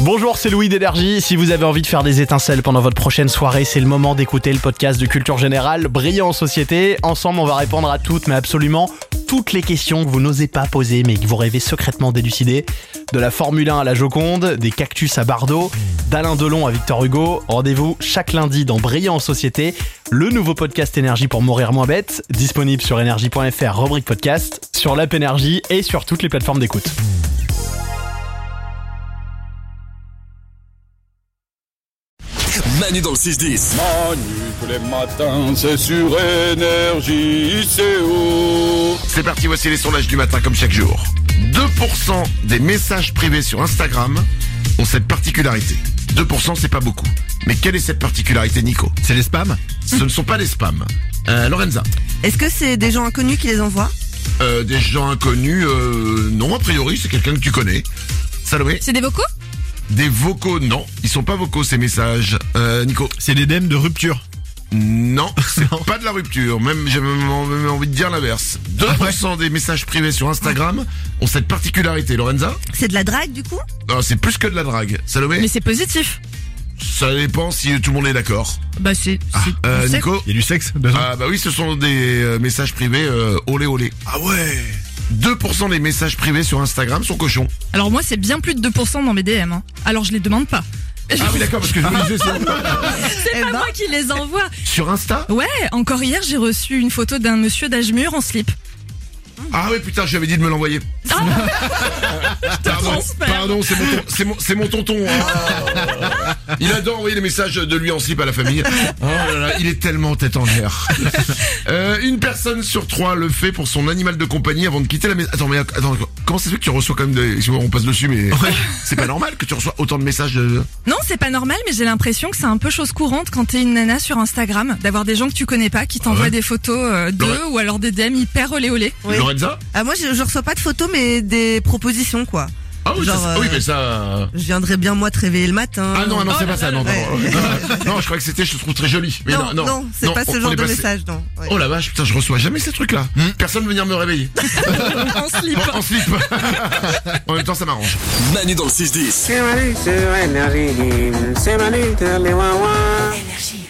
Bonjour, c'est Louis d'Énergie. Si vous avez envie de faire des étincelles pendant votre prochaine soirée, c'est le moment d'écouter le podcast de Culture Générale, Brillant en Société. Ensemble, on va répondre à toutes, mais absolument toutes les questions que vous n'osez pas poser, mais que vous rêvez secrètement d'élucider. De la Formule 1 à la Joconde, des cactus à Bardot, d'Alain Delon à Victor Hugo. Rendez-vous chaque lundi dans Brillant en Société, le nouveau podcast Énergie pour mourir moins bête, disponible sur énergie.fr, rubrique podcast, sur l'app Énergie et sur toutes les plateformes d'écoute. Manu dans le 6-10. Manu, tous les matins, c'est sur Énergie, c'est où? C'est parti, voici les sondages du matin comme chaque jour. 2% des messages privés sur Instagram ont cette particularité. 2% c'est pas beaucoup. Mais quelle est cette particularité, Nico? C'est les spams? Ce ne sont pas les spams. Lorenza? Est-ce que c'est des gens inconnus qui les envoient? Des gens inconnus, non, a priori c'est quelqu'un que tu connais. Salomé? C'est des vocaux? Des vocaux, non. Ils sont pas vocaux ces messages. Nico? C'est des DM de rupture. Non, c'est pas de la rupture. Même, j'ai même envie de dire l'inverse. 2% des messages privés sur Instagram ont cette particularité. Lorenza? C'est de la drague du coup? Non, c'est plus que de la drague. Salomé? Mais c'est positif. Ça dépend si tout le monde est d'accord. Bah c'est Nico? Il y a du sexe dedans. Ah bah oui, ce sont des messages privés olé olé. Ah ouais. 2% des messages privés sur Instagram sont cochons. Alors moi c'est bien plus de 2% dans mes DM hein. Alors je les demande pas. Ah oui d'accord, parce que je me disais C'est pas moi qui les envoie. sur Insta? Ouais, encore hier j'ai reçu une photo d'un monsieur d'âge mûr en slip. Ah oui putain, j'avais dit de me l'envoyer. Pardon, c'est mon tonton. hein. Il adore envoyer des messages de lui en slip à la famille. Oh là là, il est tellement tête en l'air. Une personne sur 3 le fait pour son animal de compagnie avant de quitter la maison. Attends, comment ça se fait que tu reçois quand même des... On passe dessus, mais c'est pas normal que tu reçois autant de messages de... Non c'est pas normal mais j'ai l'impression que c'est un peu chose courante quand t'es une nana sur Instagram d'avoir des gens que tu connais pas qui t'envoient des photos d'eux ou alors des DM hyper olé olé. Oui. Lorenza? Ah moi je reçois pas de photos mais des propositions quoi. Ah oui, Genre, oui mais ça... Je viendrais bien moi te réveiller le matin. Ah non, c'est pas ça, non, Ouais. non, je crois que c'était, je te trouve très jolie. Mais non, c'est pas ce genre de message, non. Ouais. Oh la vache, putain, je reçois jamais ces trucs-là. Personne venir me réveiller. En slip. En slip. En même temps, ça m'arrange. Manu dans le 6-10. C'est Manu sur Énergie, c'est Manu dans les Wawa.